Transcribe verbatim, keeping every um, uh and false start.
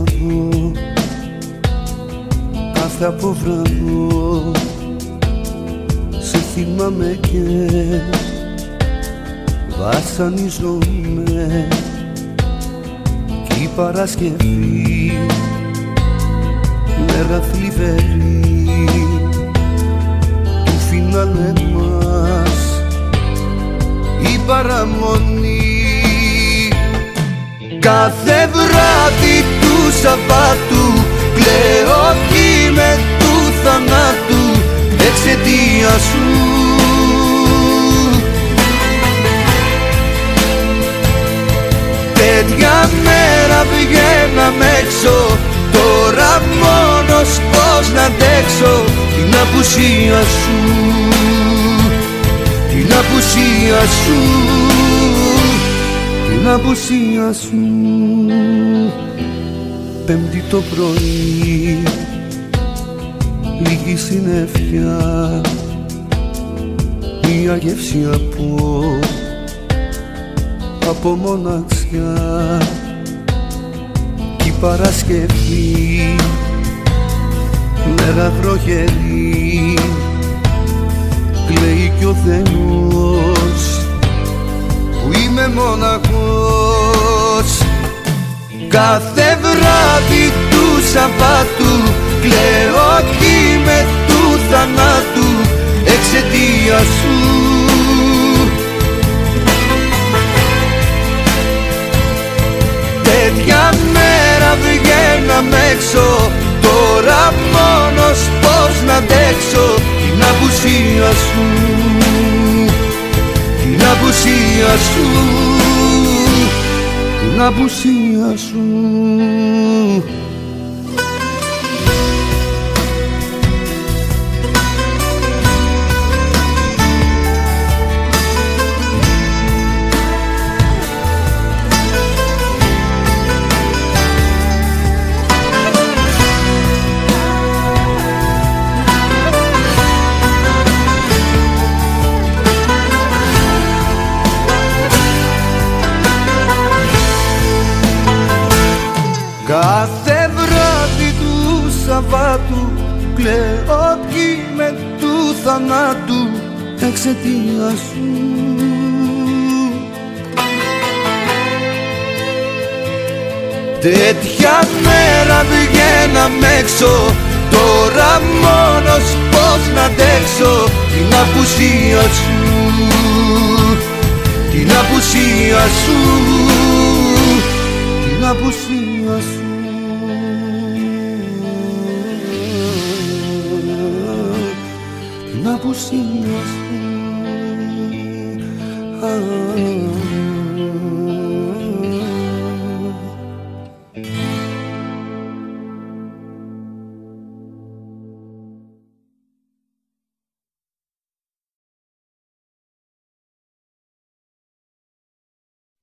δω κάθε αποβραδό. Σε θυμάμαι και βασανίζομαι κι η Παρασκευή μέρα θλιβερή του φινάλε μας η παραμονή. Κάθε βράδυ του Σαββάτου κλαίω κι με του θανάτου εξαιτίας σου. Τέτοια μέρα βγαίναμε έξω, τώρα μόνος πώς να αντέξω την απουσία σου, την απουσία σου, την απουσία σου. Πέμπτη το πρωί, λίγη συννεφιά, μια γεύση από, από μοναξιά κι η Παρασκευή μέρα βροχερή κλαίει κι ο Θεός που είμαι μοναχός. Κάθε βράδυ του Σαββάτου κλαίω κι με του θανάτου εξαιτίας σου. Τέτοια μέρα βγαίναμε έξω, τώρα μόνος πώς να αντέξω την απουσία σου, την απουσία σου, την απουσία σου. Κάθε βράδυ του Σαββάτου κλαίω κι με του θανάτου εξαιτίας σου. Τέτοια μέρα βγαίναμε έξω, τώρα μόνος πώς να αντέξω την απουσία σου, την απουσία σου, την απουσία σου. Την απουσία σου.